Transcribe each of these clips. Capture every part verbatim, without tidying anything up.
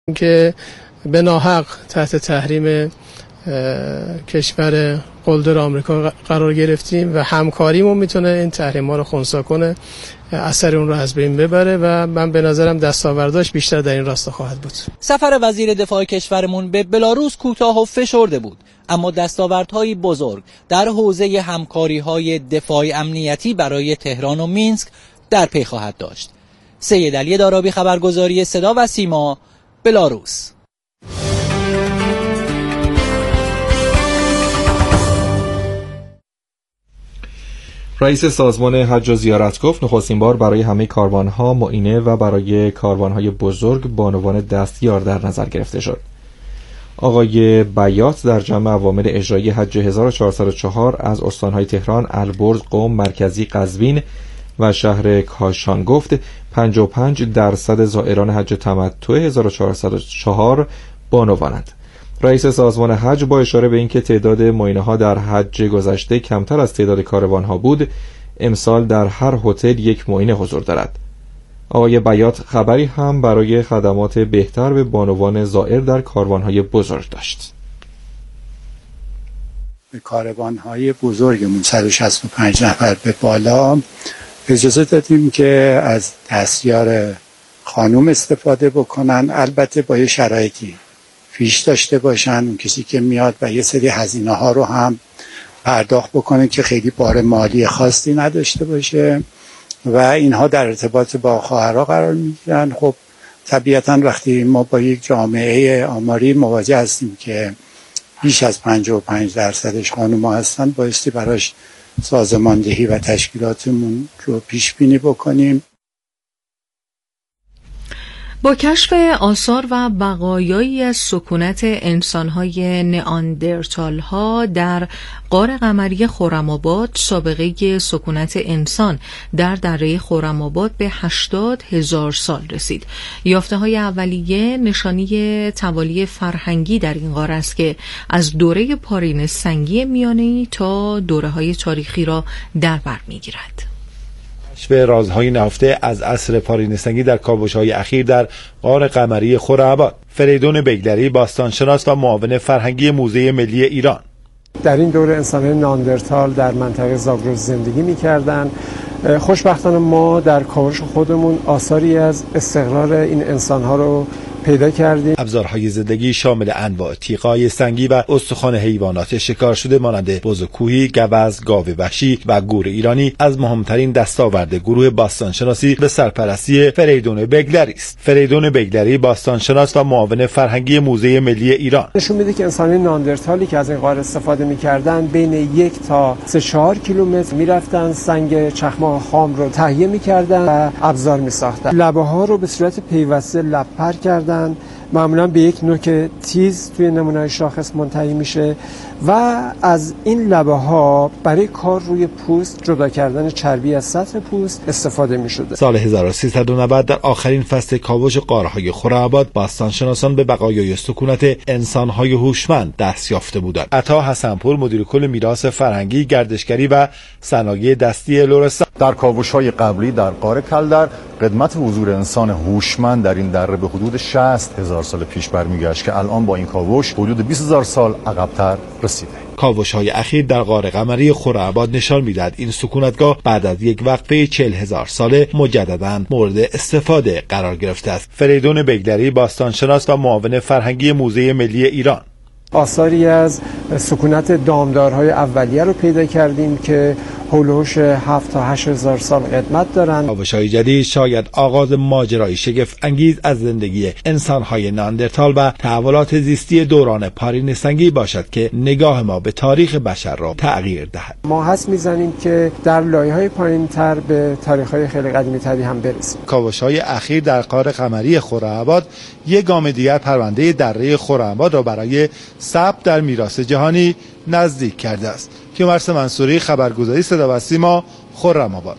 که به ناحق تحت تحریم کشور قلدر آمریکا قرار گرفتیم و همکاریمون میتونه این تحریم‌ها رو خنثی کنه، اثر اون رو از بین ببره و من به نظرم دستاورداش بیشتر در این راستا خواهد بود. سفر وزیر دفاع کشورمون به بلاروس کوتاه و فشرده بود، اما دستاوردهای بزرگ در حوزه همکاری‌های دفاعی امنیتی برای تهران و مینسک در پی خواهد داشت. سید علی دارابی، خبرگزاری صدا و سیما، بلاروس. رئیس سازمان حج و زیارت گفت نخستین بار برای همه کاروانها معینه و برای کاروانهای بزرگ بانوان دستیار در نظر گرفته شد. آقای بیات در جمع عوامل اجرایی حج هزار و چهارصد و چهار از استانهای تهران، البرز، قم، مرکزی، قزوین و شهر کاشان گفت پنجاه و پنج درصد زائران حج تمتع هزار و چهارصد و چهار بانوانند. رئیس سازمان حج با اشاره به اینکه تعداد معینه‌ها در حج گذشته کمتر از تعداد کاروان‌ها بود، امسال در هر هتل یک معینه حضور دارد. آقای بیات خبری هم برای خدمات بهتر به بانوان زائر در کاروان‌های بزرگ داشت. به کاروان‌های بزرگمون صد و شصت و پنج نفر به بالا اجازه دادیم که از دستیار خانم استفاده بکنن، البته با یه شرایطی فیش داشته باشن، اون کسی که میاد و یه سری هزینه ها رو هم پرداخت بکنه که خیلی بار مالی خاصی نداشته باشه و اینها در ارتباط با خواهرها قرار میگیرن. خب طبیعتا وقتی ما با یک جامعه آماری مواجه هستیم که بیش از پنجاه و پنج درصدش خانوما هستن، بایستی براش سازماندهی و تشکیلاتمون رو پیش بینی بکنیم. با کشف آثار و بقایایی از سکونت انسان‌های نئاندرتال‌ها در غار قمری خرم‌آباد، سابقه سکونت انسان در دره خرم‌آباد به هشتاد هزار سال رسید. یافته‌های اولیه نشانی توالی فرهنگی در این غار است که از دوره پارین سنگی میانه‌ای تا دوره‌های تاریخی را در بر می‌گیرد. کشف رازهای نهفته از عصر پارینستنگی در کاوش‌های اخیر در غار قمری خرم‌آباد. فریدون بیگلری، باستانشناس و معاون فرهنگی موزه ملی ایران: در این دوره انسان‌های نئاندرتال در منطقه زاگرس زندگی می‌کردند. خوشبختانه ما در کاوش خودمون آثاری از استقرار این انسان‌ها رو پیدا کردیم. ابزارهای زندگی شامل انواع تیغ‌های سنگی و استخوان حیوانات شکار شده مانند بز کوهی، گوز، گاو وحشی و گور ایرانی از مهمترین دستاورد گروه باستانشناسی به سرپرستی فریدون بیگلری است. فریدون بیگلری، باستانشناس و معاون فرهنگی موزه ملی ایران: نشون میده که انسان‌های نئاندرتالی که از این غار استفاده می‌کردن بین یک تا سه چهار کیلومتر می‌رفتن سنگ چخماق خام رو تهیه می‌کردن و ابزار می‌ساختن. لبه‌ها رو به صورت پیوسته لب‌پر کردن، معمولا به یک نوک تیز توی نمونه‌های شاخص منتهی میشه و از این لبه ها برای کار روی پوست، جدا کردن چربی از سطح پوست استفاده میشده. سال هزار و سیصد و نود در آخرین فصل کاوش غارهای خرم‌آباد باستانشناسان به بقایای سکونت انسان‌های هوشمند دست یافته بودند. عطا حسنپور، مدیر کل میراث فرهنگی، گردشگری و صنایع دستی لرستان: در کاوش‌های قبلی در غار کلدر قدمت حضور انسان هوشمند در این دره به حدود شصت هزار سال پیش برمیگشت که الان با این کاوش حدود بیست هزار سال عقب‌تر رسیده. کاوش‌های اخیر در غار قمری خرم‌آباد نشان می‌دهد این سکونتگاه بعد از یک وقفه چهل هزار ساله مجدداً مورد استفاده قرار گرفته است. فریدون بیگلری، باستانشناس و معاون فرهنگی موزه ملی ایران: آثاری از سکونت دامدارهای اولیه رو پیدا کردیم که هولوش هفت تا هشت هزار سال قدمت دارند. کاوش‌های جدید شاید آغاز ماجرای شگفت انگیز از زندگی انسان‌های نئاندرتال و تحولات زیستی دوران پارینستنگی باشد که نگاه ما به تاریخ بشر را تغییر دهد. ما حدس می‌زنیم که در لایه‌های پایین‌تر به تاریخ‌های خیلی قدیمی‌تری هم برسیم. کاوش‌های اخیر در غار قمری خرم‌آباد یک گام دیگر پرونده دره خرم‌آباد را برای ثبت در میراث جهانی نزدیک کرده است. کیومرث منصوری، خبرگزاری صدا و سیما، خرم‌آباد.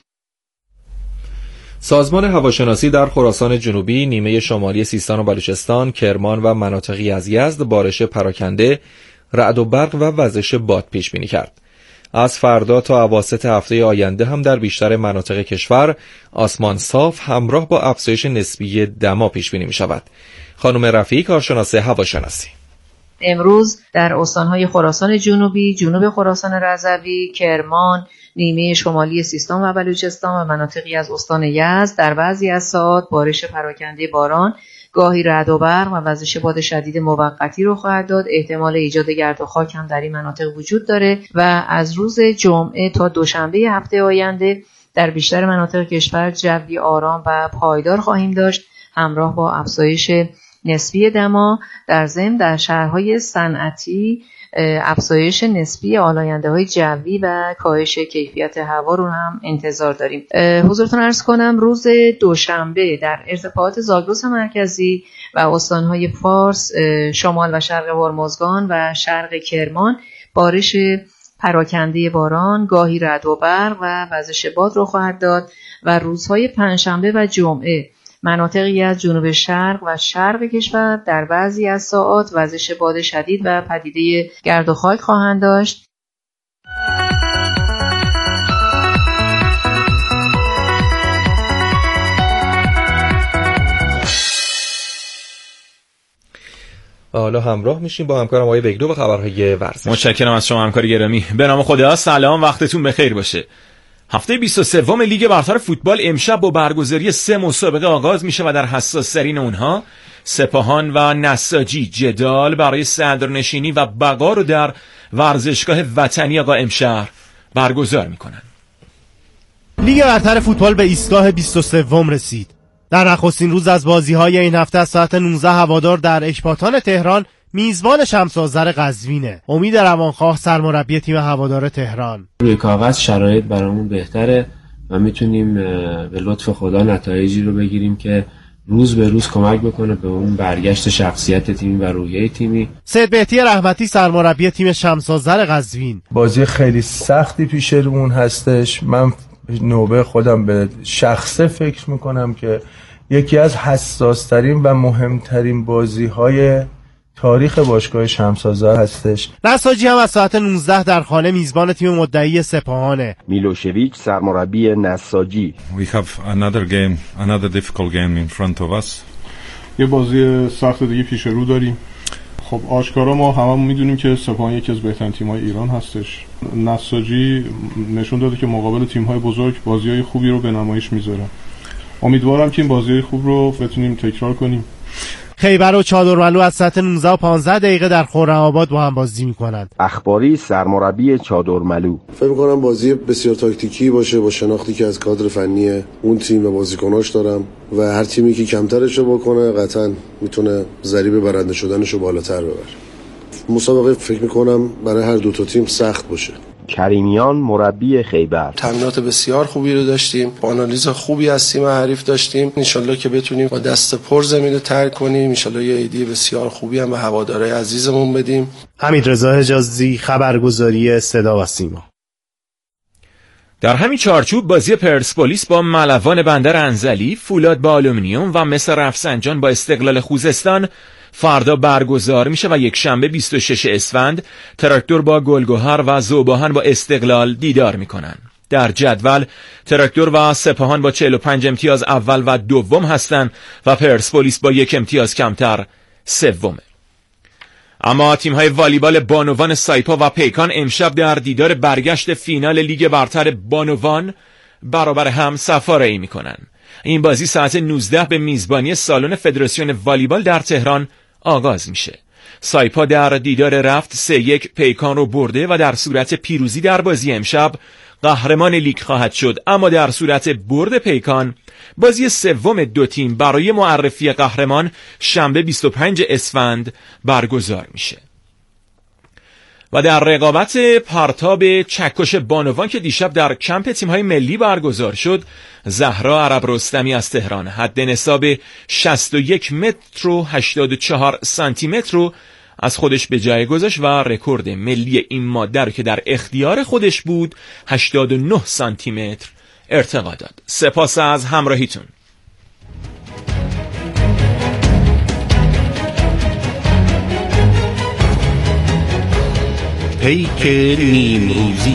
سازمان هواشناسی در خراسان جنوبی، نیمه شمالی سیستان و بلوچستان، کرمان و مناطقی از یزد بارش پراکنده، رعد و برق و وزش باد پیش بینی کرد. از فردا تا اواسط هفته آینده هم در بیشتر مناطق کشور آسمان صاف همراه با افزایش نسبی دما پیش بینی می شود. خانم رفیعی کارشناس هواشناسی: امروز در استان‌های خراسان جنوبی، جنوب خراسان رضوی، کرمان، نیمه شمالی سیستان و بلوچستان و مناطقی از استان یزد در بعضی از ساعات بارش پراکنده باران، گاهی رعد و برق و وزش باد شدید موقتی رو خواهد داد. احتمال ایجاد گرد و خاک هم در این مناطق وجود داره و از روز جمعه تا دوشنبه هفته آینده در بیشتر مناطق کشور جوی آرام و پایدار خواهیم داشت، همراه با افزایش نسبی دما. در ضمن در شهرهای صنعتی افزایش نسبی آلاینده‌های جوی و کاهش کیفیت هوا رو هم انتظار داریم. حضورتون عرض کنم روز دوشنبه در ارتفاعات زاگرس مرکزی و استان‌های فارس، شمال و شرق هرمزگان و شرق کرمان بارش پراکنده باران، گاهی رعد و برق و وزش باد رو خواهد داد و روزهای پنجشنبه و جمعه مناطقی از جنوب شرق و شرق کشور در بعضی از ساعات وزش باد شدید و پدیده گرد و خاک خواهند داشت. و حالا همراه میشیم با همکارم آقای بگدو و خبرهای ورزش. متشکرم از شما همکار گرامی. به نام خدا، سلام، وقتتون بخیر باشه. هفته بیست و سه لیگ برتر فوتبال امشب با برگزاری سه مسابقه آغاز میشه و در حساس‌ترین اونها سپاهان و نساجی جدال برای صدرنشینی و بقا رو در ورزشگاه وطنی آقا امشهر برگزار میکنن. لیگ برتر فوتبال به ایستگاه بیست و سه رسید. در نخستین روز از بازی‌های این هفته از ساعت نوزده هوادار در اکباتان تهران میزبان شمس آذر قزوینه. امید روانخواه سرمربی تیم هوادار تهران: روی کاغذ شرایط برامون بهتره و میتونیم به لطف خدا نتایجی رو بگیریم که روز به روز کمک بکنه به اون برگشت شخصیت تیمی و روحیه تیمی. سید بهتی رحمتی سرمربی تیم شمس آذر قزوین: بازی خیلی سختی پیش رومون هستش. من نوبه خودم به شخصه فکر میکنم که یکی از حساس‌ترین و مهمترین بازی‌های تاریخ باشگاه شمس آذر هستش. نساجی هم از ساعت نوزده در خانه میزبان تیم مدعی سپاهانه. میلوشویچ سرمربی نساجی: We have another game, another difficult game in front of us. یه بازی سخت دیگه پیش رو داریم. خب آشکارا ما هممون میدونیم که سپاهان یکی از بهترین تیم‌های ایران هستش. نساجی نشون داده که مقابل تیم‌های بزرگ بازی‌های خوبی رو به نمایش میذاره. امیدوارم که این بازی‌های خوب رو بتونیم تکرار کنیم. خیبر و چادرملو از ساعت نوزده و پانزده دقیقه در خرم‌آباد با هم بازی می‌کنند. اخباری سرمربی چادرملو: فکر می‌کنم بازی بسیار تاکتیکی باشه با شناختی که از کادر فنی اون تیم و بازیکناش دارم و هر تیمی که کمترش رو بکنه قطعاً میتونه ضریب برنده شدنش رو بالاتر ببره. مسابقه فکر می‌کنم برای هر دو تا تیم سخت باشه. کریمیان مربی خیبر: تمرینات بسیار خوبی رو داشتیم، آنالیز خوبی از تیم حریف داشتیم. انشالله که بتونیم با دست پر زمین رو ترک کنیم. انشالله یه ایده بسیار خوبی هم به هوادارهای عزیزمون بدیم. حمیدرضا حجازی، خبرگزاری صدا و سیما. در همین چارچوب بازی پرسپولیس با ملوان بندر انزلی، فولاد با آلومینیوم و مس رفسنجان با استقلال خوزستان فردا برگزار میشه و یک شنبه بیست و شش اسفند تراکتور با گلگهر و ذوباهن با استقلال دیدار میکنن. در جدول تراکتور و سپاهان با چهل و پنج امتیاز اول و دوم هستن و پرسپولیس با یک امتیاز کمتر سومه. اما تیم‌های والیبال بانوان سایپا و پیکان امشب در دیدار برگشت فینال لیگ برتر بانوان برابر هم صفاره‌ای میکنن. این بازی ساعت نوزده به میزبانی سالن فدراسیون والیبال در تهران آغاز میشه. سایپا در دیدار رفت سه یک پیکان رو برده و در صورت پیروزی در بازی امشب قهرمان لیگ خواهد شد، اما در صورت برد پیکان بازی سوم دو تیم برای معرفی قهرمان شنبه بیست و پنج اسفند برگزار میشه. و در رقابت پرتاب چکش بانوان که دیشب در کمپ تیم‌های ملی برگزار شد، زهرا عرب رستمی از تهران حد نصاب شصت و یک متر و هشتاد و چهار سانتی متر رو از خودش به جای گذاشت و رکورد ملی این ماده رو که در اختیار خودش بود هشتاد و نه سانتی متر ارتقا داد. سپاس از همراهیتون. پیک نیمروزی.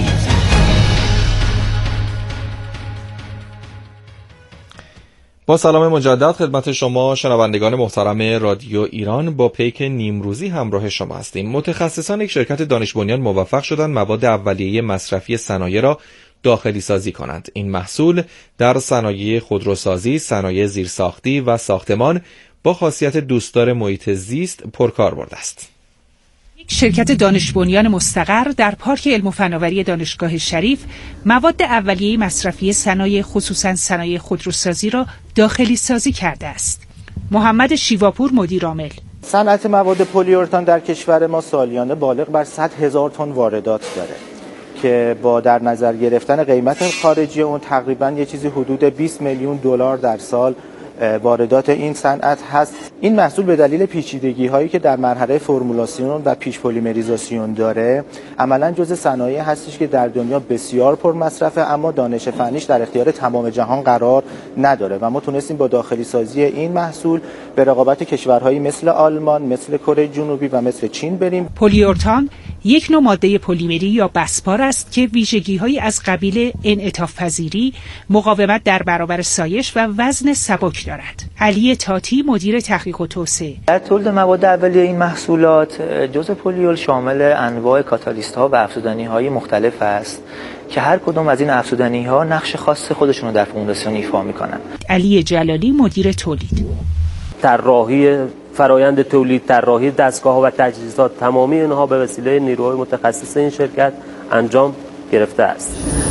با سلام مجدد خدمت شما شنوندگان محترم رادیو ایران، با پیک نیمروزی همراه شما هستیم. متخصصان یک شرکت دانش بنیان موفق شدند مواد اولیه مصرفی صنایع را داخلی سازی کنند. این محصول در صنایع خودروسازی، صنایع زیرساختی و ساختمان با خاصیت دوستدار محیط زیست پرکاربرد است. شرکت دانش بنیان مستقر در پارک علم و فناوری دانشگاه شریف مواد اولیه مصرفی صنایع خصوصا صنایع خودروسازی را داخلی سازی کرده است. محمد شیواپور مدیر عامل: صنعت مواد پلیورتان در کشور ما سالیانه بالغ بر صد هزار تن واردات داره که با در نظر گرفتن قیمت خارجی اون تقریبا یه چیزی حدود بیست میلیون دلار در سال واردات این صنعت هست. این محصول به دلیل پیچیدگی هایی که در مرحله فرمولاسیون و پیش پلیمریزاسیون داره عملا جزء صنایع هستش که در دنیا بسیار پر مصرفه، اما دانش فنیش در اختیار تمام جهان قرار نداره و ما تونستیم با داخلی سازی این محصول به رقابت کشورهایی مثل آلمان، مثل کره جنوبی و مثل چین بریم. پلیورتان یک نوع ماده پلیمری یا بسپار است که ویژگی‌هایی از قبیل انعطاف پذیری، مقاومت در برابر سایش و وزن سبک دارد. علی تاتی مدیر تحقیق و توسعه: در تولید مواد اولیه این محصولات جزء پلیول شامل انواع کاتالیست‌ها و افزودنی‌های مختلف است که هر کدام از این افزودنی‌ها نقش خاص خودشون رو در فرمولاسیون ایفا می‌کنن. علی جلالی مدیر تولید: طراحی فرایند تولید، طراحی دستگاه‌ها و تجهیزات، تمامی اینها به وسیله نیروهای متخصص این شرکت انجام گرفته است.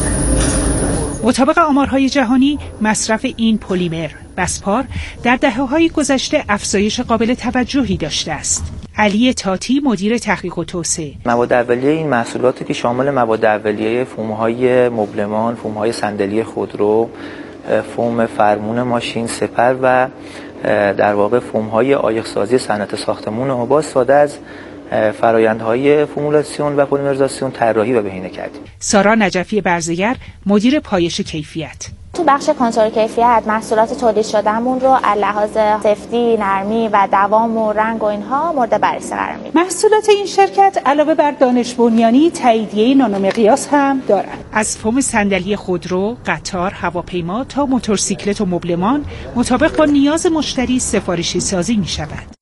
مطابق آمارهای جهانی مصرف این پلیمر بسپار در دهه‌های گذشته افزایش قابل توجهی داشته است. علی تاتی مدیر تحقیق و توسعه: مواد اولیه این محصولاتی که شامل مواد اولیه فوم‌های مبلمان، فوم‌های صندلی خودرو، فوم فرمون ماشین، سپر و در واقع فوم‌های عایق‌سازی صنعت ساختمان آباد ساده از فرآیندهای فرمولاسیون و پلیمریزاسیون طراحی و بهینه کردیم. سارا نجفی برزگر مدیر پایش کیفیت: تو بخش کنترل کیفیت محصولات تولید شدهمون رو از لحاظ سفتی، نرمی و دوام و رنگ و اینها مورد بررسی قرار میدیم. محصولات این شرکت علاوه بر دانش بنیانی تاییدیه نانومقیاس هم دارند. از فوم صندلی خودرو، قطار، هواپیما تا موتورسیکلت و مبلمان مطابق با نیاز مشتری سفارشی سازی می شود.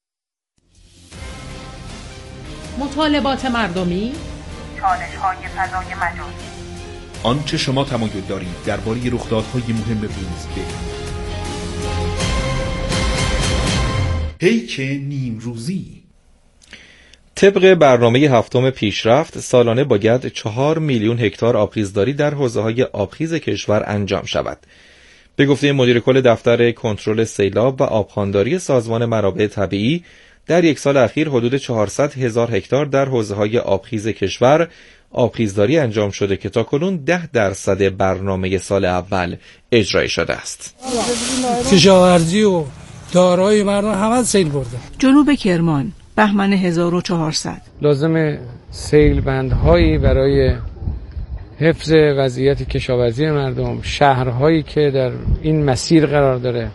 مطالبات مردمی، چالش‌های فضای مجازی، آنچه شما تمایل دارید درباره رخدادهای مهم روز بگویید. پیک نیمروزی. طبق برنامه هفتم پیشرفت سالانه باید چهار میلیون هکتار آبخیزداری در حوزه‌های آبخیز کشور انجام شود. به گفته مدیر کل دفتر کنترل سیلاب و آبخوانداری سازمان منابع طبیعی، در یک سال اخیر حدود چهارصد هزار هکتار در حوزه‌های آبخیز کشور آبخیزداری انجام شده که تاکنون ده درصد برنامه سال اول اجرایی شده است. کشاورزی و دارایی مردم همه سیل برده. جنوب کرمان بهمن هزار و چهارصد لازم سیل بندهایی برای حفظ وضعیت کشاورزی مردم، شهرهایی که در این مسیر قرار داره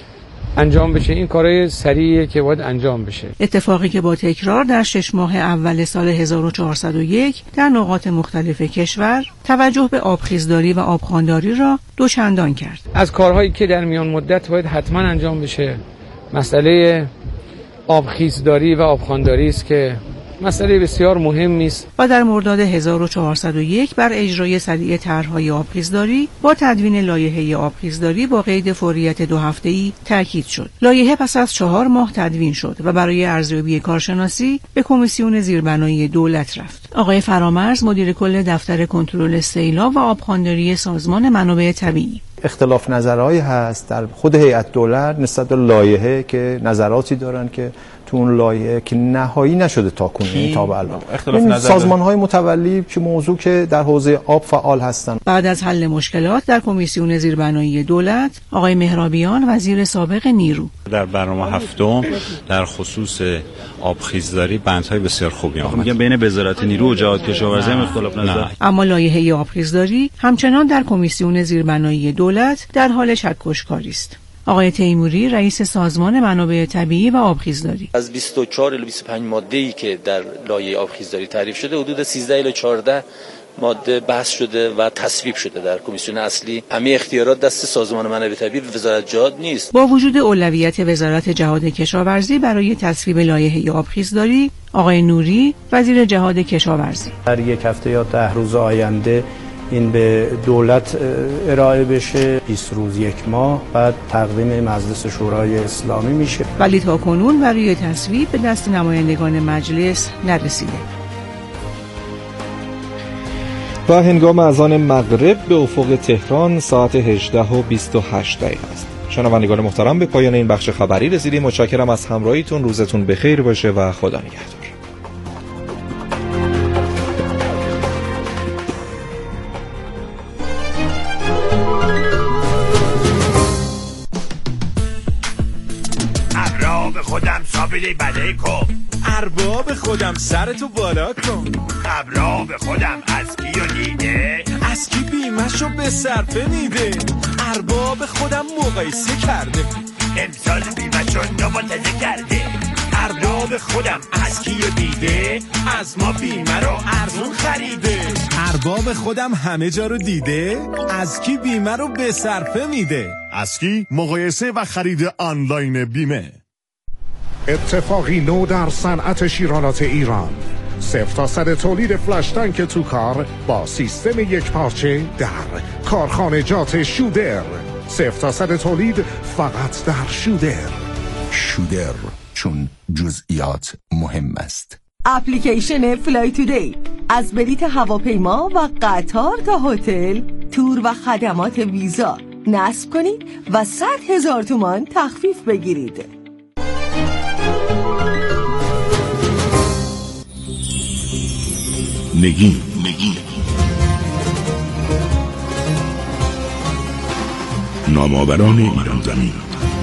انجام بشه. این کارهای سریعیه که باید انجام بشه. اتفاقی که با تکرار در شش ماه اول سال هزار و چهارصد و یک در نقاط مختلف کشور توجه به آبخیزداری و آبخوانداری را دوچندان کرد. از کارهایی که در میان مدت باید حتما انجام بشه مسئله آبخیزداری و آبخوانداری است که مسئله بسیار مهمی است. و در مرداد هزار و چهارصد و یک بر اجرای سریع طرح‌های آبخیزداری با تدوین لایحه آبخیزداری با قید فوریت دو هفته‌ای تاکید شد. لایحه پس از چهار ماه تدوین شد و برای ارزیابی کارشناسی به کمیسیون زیربنایی دولت رفت. آقای فرامرز مدیر کل دفتر کنترل سیلاب و آبخوانداری سازمان منابع طبیعی: اختلاف نظرهایی هست در خود هیئت دولت نسبت به لایحه که نظراتی دارن که تو اون لایحه که نهایی نشده تا کنون تا به الان. این سازمان‌های متولی که موضوع که در حوزه آب فعال هستند. بعد از حل مشکلات در کمیسیون زیربنایی دولت، آقای مهرابیان وزیر سابق نیرو: در برنامه هفتم در خصوص آبخیزداری بندهای بسیار خوبی آمد. میگم بین وزارت نیرو و جهاد کشاورزی هم اختلاف نظر. اما لایحه آبخیزداری همچنان در کمیسیون زیربنایی دولت در حال چکش‌کاری است. آقای تیموری رئیس سازمان منابع طبیعی و آبخیزداری: از بیست و چهار الی بیست و پنج ماده‌ای که در لایحه آبخیزداری تعریف شده حدود سیزده الی چهارده ماده بحث شده و تصویب شده در کمیسیون اصلی. همه اختیارات دست سازمان منابع طبیعی و وزارت جهاد نیست. با وجود اولویت وزارت جهاد کشاورزی برای تصویب لایحه آبخیزداری، آقای نوری وزیر جهاد کشاورزی در یک هفته یا ده روز آینده این به دولت ارائه بشه، بیست روز یک ماه بعد تقدیم مجلس شورای اسلامی میشه، ولی تا کنون برای تصویب به دست نمایندگان مجلس نرسیده. و هنگام اذان مغرب به افق تهران ساعت هجده و بیست و هشت دقیقه است. شنوندگان محترم، به پایان این بخش خبری رسیدیم. متشکرم از همراهیتون. روزتون بخیر باشه و خدا نگهدار. ارباب خودم سابیلی بده کن، ارباب خودم سرتو بالا کن، ارباب خودم از کیو دیده، از کی بیمشو به صرفه میده، ارباب خودم مقایسه کرده، امسال بیمشو نمایزه کرده، ارباب خودم از کیو دیده، از ما بیمه رو ارزون خریده، ارباب خودم همه جا رو دیده، از کی بیمه رو به صرفه میده، از کی مقایسه و خرید آنلاین بیمه. اتفاقی نو در صنعت شیرالات ایران، صفر تا صد تولید فلش تانک تو کار با سیستم یک پارچه در کارخانجات شودر، صفر تا صد تولید فقط در شودر. شودر، چون جزئیات مهم است. اپلیکیشن فلای تودی از بلیط هواپیما و قطار تا هتل، تور و خدمات ویزا نصب کنید و صد هزار تومان تخفیف بگیرید. نگین نگین نامآوران ایران زمین.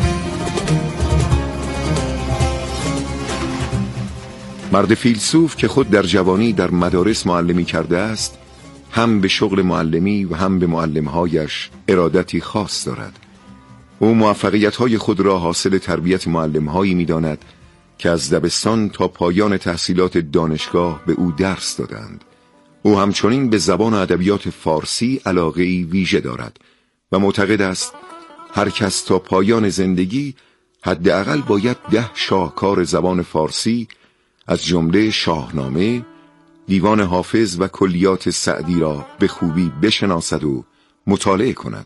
مرد فیلسوف که خود در جوانی در مدارس معلمی کرده است، هم به شغل معلمی و هم به معلمهایش ارادتی خاص دارد. او موفقیت‌های خود را حاصل تربیت معلم‌هایی می‌داند که از دبستان تا پایان تحصیلات دانشگاه به او درس دادند. او همچنین به زبان و ادبیات فارسی علاقه‌ای ویژه دارد و معتقد است هر کس تا پایان زندگی حداقل باید ده شاهکار زبان فارسی از جمله شاهنامه، دیوان حافظ و کلیات سعدی را به خوبی بشناسد و مطالعه کند.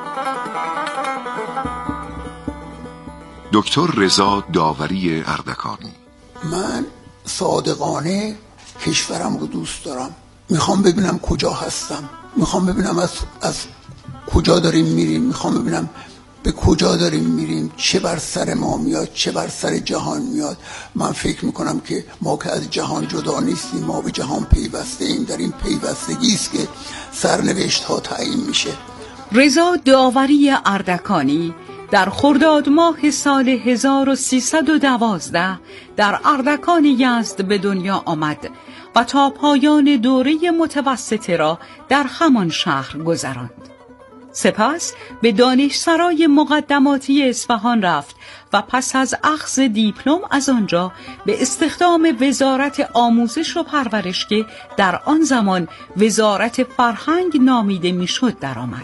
دکتر رضا داوری اردکانی: من صادقانه کشورم رو دوست دارم، میخوام ببینم کجا هستم، میخوام ببینم از, از کجا داریم میریم، میخوام ببینم به کجا داریم میریم، چه بر سر ما میاد، چه بر سر جهان میاد. من فکر میکنم که ما که از جهان جدا نیستیم، ما به جهان پیوسته ایم. در این پیوستگی است که سرنوشت ها تعیین میشه. رضا داوری اردکانی در خرداد ماه سال هزار و سیصد و دوازده در اردکان یزد به دنیا آمد و تا پایان دوره متوسطه را در همان شهر گذراند. سپس به دانشسرای مقدماتی اصفهان رفت و پس از اخذ دیپلم از آنجا به استخدام وزارت آموزش و پرورش که در آن زمان وزارت فرهنگ نامیده میشد درآمد.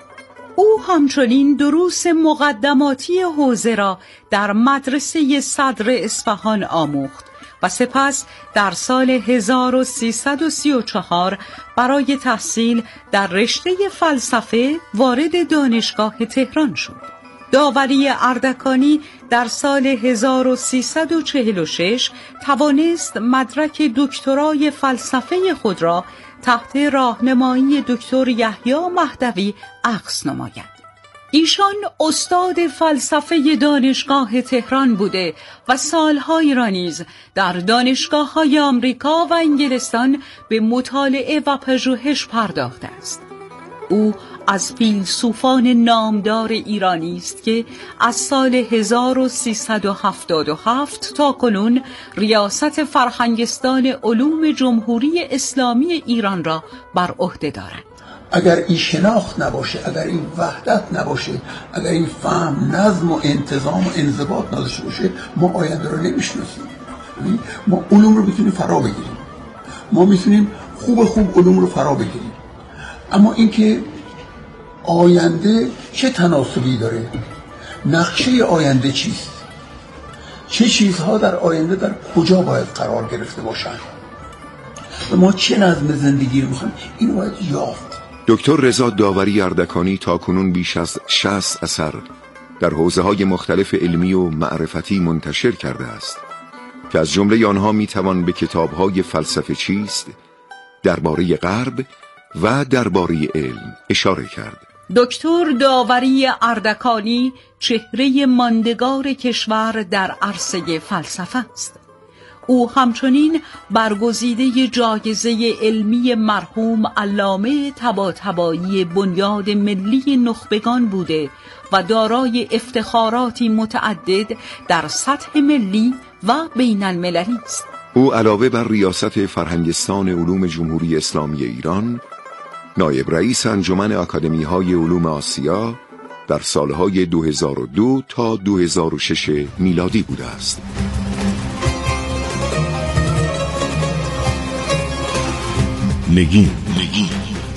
او همچنین دروس مقدماتی حوزه را در مدرسه صدر اصفهان آموخت و سپس در سال هزار و سیصد و سی و چهار برای تحصیل در رشته فلسفه وارد دانشگاه تهران شد. داوری اردکانی در سال هزار و سیصد و چهل و شش توانست مدرک دکترای فلسفه خود را تحت راهنمایی دکتر یحیی مهدوی اخذ نماید. ایشان استاد فلسفه دانشگاه تهران بوده و سالهایی را نیز در دانشگاه‌های آمریکا و انگلستان به مطالعه و پژوهش پرداخته است. او از فیلسوفان نامدار ایرانی است که از سال هزار و سیصد و هفتاد و هفت تا کنون ریاست فرهنگستان علوم جمهوری اسلامی ایران را بر عهده دارند. اگر این شناخت نباشه، اگر این وحدت نباشه، اگر این فهم، نظم و انتظام و انضباط نداشته باشه، ما آینده رو نمیشناسیم. ما علوم رو میتونیم فرا بگیریم، ما میتونیم خوب خوب علوم رو فرا بگیریم. اما اینکه آینده چه تناسبی داره، نقشه آینده چیست، چه چیزها در آینده در کجا باید قرار گرفته باشن و ما چه نظم زندگی رو میخوایم، اینو باید یافت. دکتر رضا داوری اردکانی تاکنون بیش از شصت اثر در حوزه‌های مختلف علمی و معرفتی منتشر کرده است که از جمله آنها میتوان به کتاب‌های فلسفه چیست، درباره غرب و درباره علم اشاره کرد. دکتر داوری اردکانی چهره ماندگار کشور در عرصه فلسفه است. او همچنین برگزیده جایزه علمی مرحوم علامه طباطبایی بنیاد ملی نخبگان بوده و دارای افتخاراتی متعدد در سطح ملی و بین المللی است. او علاوه بر ریاست فرهنگستان علوم جمهوری اسلامی ایران، نایب رئیس انجمن آکادمی‌های علوم آسیا در سالهای دو هزار و دو تا دو هزار و شش میلادی بوده است. نگین نگین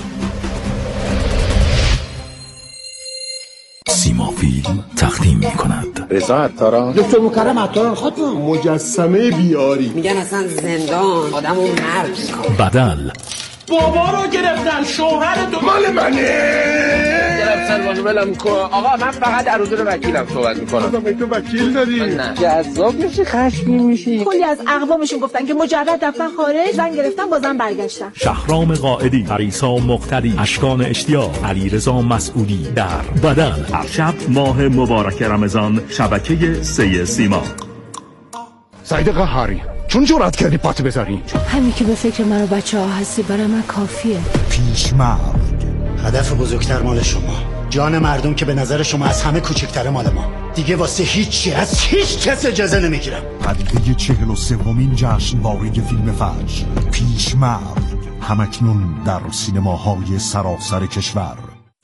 سیما فیلم تقدیم می کند. رضا عطاران، دکتر مکرم عطاران، خاطر مجسمه بیاری. میگن اصلا زندان آدمو مرگ میکنه. بدل بابا رو گرفتن، شوهر تو مال منه. گرفتن واسه ولم کن. آقا من فقط در حضور وکیلم صحبت میکنم. آقا تو وکیل داری؟ نه. جذاب میشی، خشمگین میشی. کلی از اقوامشون گفتن که مجرد رفتن خارج، زن گرفتن بازم برگشتن. شهرام قائدی، پریسا مقتدی، اشکان اشتیاق، علیرضا مسعودی در بدل. هر شب ماه مبارک رمضان، شبکه سه سیما. سعید قهاری، چون جرأت کردی پات بذاری؟ همین که به فکر من و بچه ها هستی برای من کافیه. پیشمرد، هدف بزرگتر مال شما، جان مردم که به نظر شما از همه کوچکتر مال ما. دیگه واسه هیچی از هیچ کس اجازه نمیگیرم. پدیده چهل و سومین جشنواره فیلم فجر، پیشمرد، همکنون در سینماهای سراسر کشور.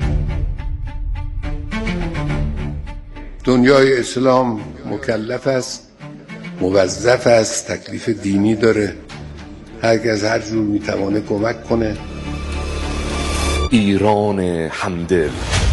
دنیای اسلام مکلف است، موظف است، تکلیف دینی داره، هر کس هر جور میتوانه کمک کنه. ایران همدل،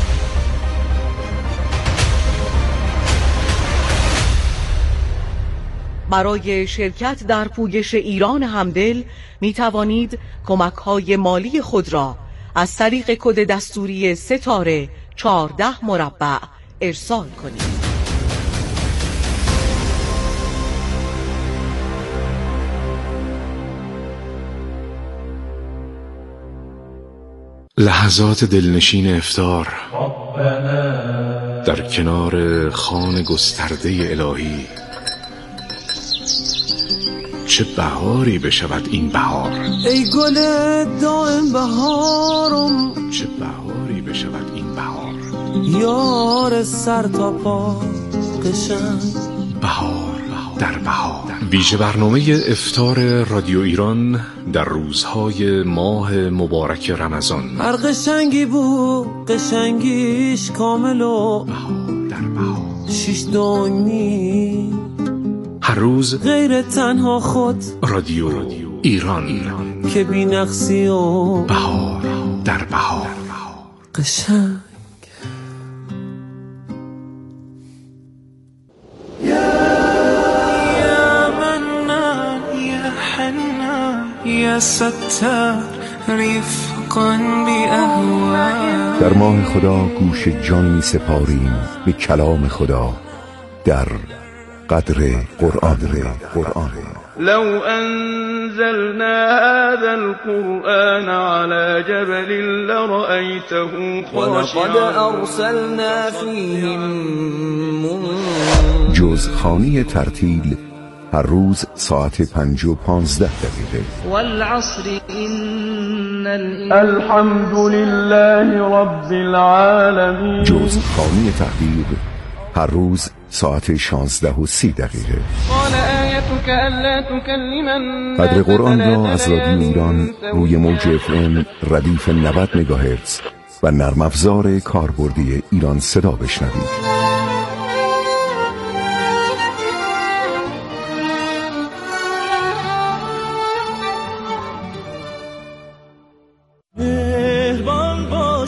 برای شرکت در پویش ایران همدل می توانید کمک های مالی خود را از طریق کد دستوری ستاره چهارده مربع ارسال کنید. لحظات دلنشین افطار در کنار خوان گسترده الهی. چه بهاری بشود این بهار، ای گل دائم بهارم، چه بهاری بشود این بهار، یار سر تا پا قشنگ. بهار در بهار، ویژه برنامه افطار رادیو ایران در روزهای ماه مبارک رمضان. هر قشنگی بود قشنگیش کامل و بهار در بهار، شیش دنگی هر روز غیر تنها خود رادیو ایران, ایران. که بی نقصی و بهار در بهار قشنگ. یا ستار رفقا بی اهوال. در ماه خدا گوش جان می سپاریم به کلام خدا در قدر قرآن. قرآن لو انزلنا هذا القرآن على جبل لرأيته خاشعا ولقد ارسلنا فيهم من جز خانی ترتیل هر روز ساعت پنج و پانزده دقیقه. والعصر ان الحمد لله رب العالمین. جز خانی تحقیق هر روز ساعت شانزده و سی دقیقه. قدر قرآن را از رادیو ایران روی موج اف ام ردیف نود مگاهرتز و نرم افزار کاربردی ایران صدا بشنوید.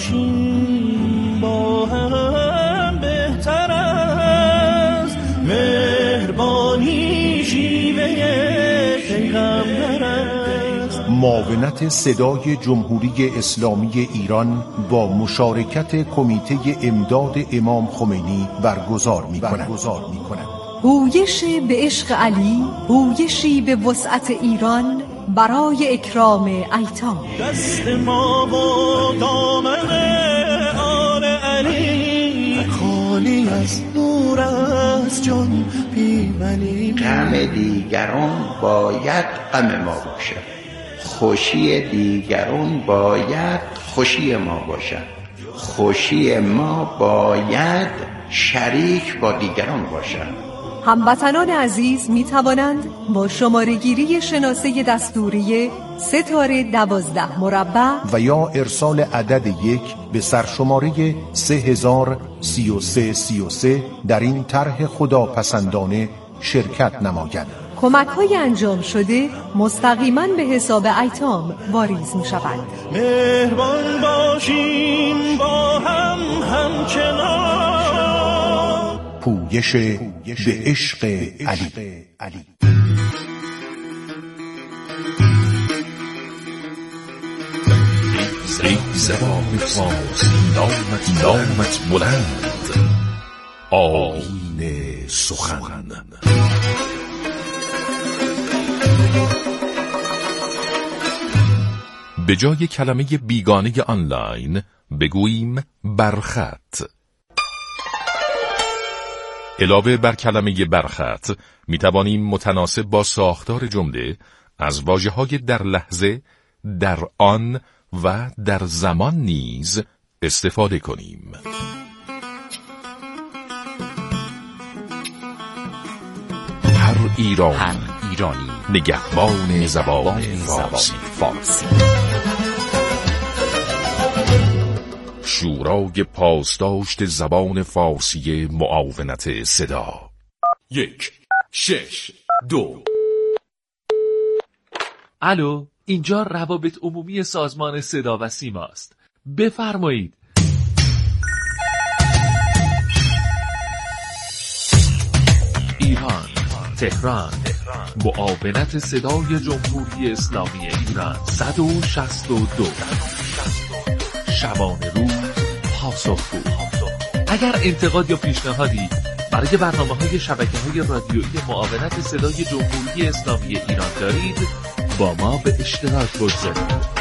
باشیم با هم بهتر است. مهربانی شیوه پیغمبر است. معاونت صدای جمهوری اسلامی ایران با مشارکت کمیته امداد امام خمینی برگزار می‌کند. هویش به عشق علی، هویشی به وسعت ایران برای اکرام ایتام. دست ما با دامن آل علی خالی از نور از جان بیمنی. غم دیگران باید غم ما باشد، خوشی دیگران باید خوشی ما باشد، خوشی ما باید شریک با دیگران باشد. هموطنان عزیز می توانند با شماره گیری شناسه دستوری ستاره دوازده مربع و یا ارسال عدد یک به سرشماره سه هزار سی و سه سی و سه در این طرح خداپسندانه شرکت نمایند. کمک های انجام شده مستقیما به حساب ایتام واریز می شود. مهربان باشیم با هم همچنان. پویش به عشق علی. ای زبان فارسی نامت نامت بلند، آیین سخن. به جای کلمه بیگانه آنلاین بگوییم برخط. علاوه بر کلمه برخط می توانیم متناسب با ساختار جمله از واژه‌های در لحظه، در آن و در زمان نیز استفاده کنیم. هر ایرانی, هر ایرانی نگهبان زبان فارسی. فارسی. شورای پاسداشت زبان فارسی معاونت صدا. یک شش دو. الو، اینجا روابط عمومی سازمان صدا و سیما است. بفرمایید. ایران، تهران، معاونت صدای جمهوری اسلامی ایران. صد و شصت و دو. شبانه روز پاسخگو. اگر انتقاد یا پیشنهادی برای برنامه‌های شبکه‌های رادیویی معاونت صدای جمهوری اسلامی ایران دارید، با ما به اشتراک بگذارید.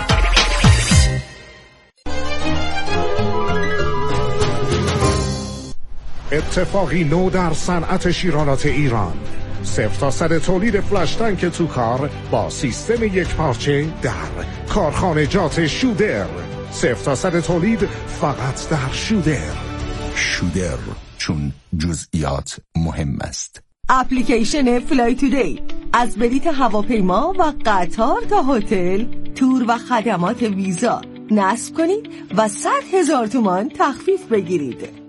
اتفاقی نو در صنعت شیرالات ایران. صفر تا صد تولید فلش تانک تو کار با سیستم یک پارچه در کارخانجات شودر. صفر تا صد تولید فقط در شودر. شودر، چون جزئیات مهم است. اپلیکیشن فلای تودی از بلیت هواپیما و قطار تا هتل، تور و خدمات ویزا نصب کنید و صد هزار تومان تخفیف بگیرید.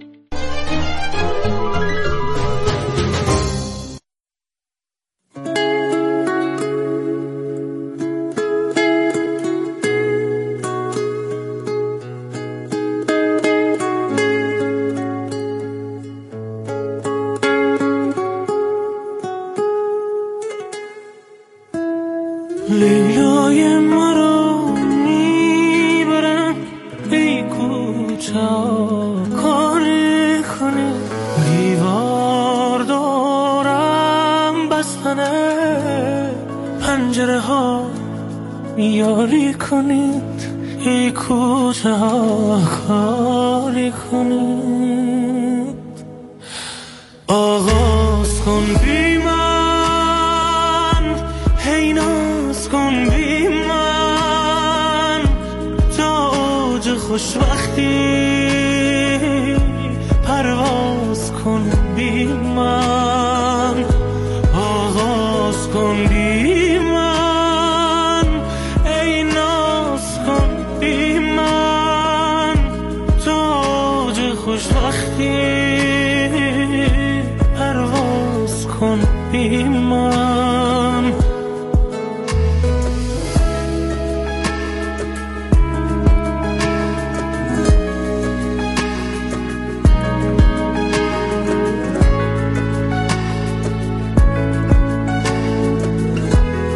لیلای مرا میبرن ای کوچا کاری کنه، دیوار دارم بستنه، پنجره ها یاری کنید ای کوچا کاری کنید. آغاز کن بی من، هی ناز کن بی من، تا اوج خوشبختی پرواز کن بی من.